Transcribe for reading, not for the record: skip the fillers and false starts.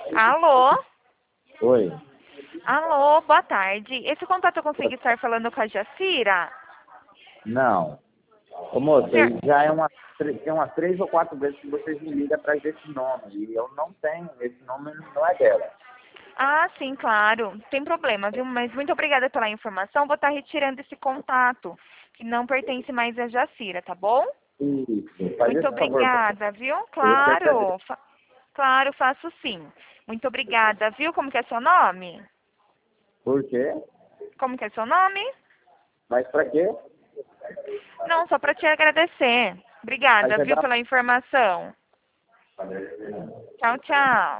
Alô? Oi. Alô, boa tarde. Esse contato eu consigo estar falando com a Jacira? Não. Ô, moça, Senhor... já é tem umas 3 ou 4 vezes que vocês me ligam atrás desse nome. E eu não tenho, esse nome não é dela. Ah, sim, claro. Tem problema, viu? Mas muito obrigada pela informação. Vou estar retirando esse contato, que não pertence mais a Jacira, tá bom? Isso. Faz Muito esse favor pra obrigada, viu? eu que agradeço. Claro. Claro, faço sim. Muito obrigada, viu? Como que é seu nome? Por quê? Como que é seu nome? Mas pra quê? Não, só para te agradecer. Aí Obrigada, você viu, dá. pela informação. Tchau, tchau.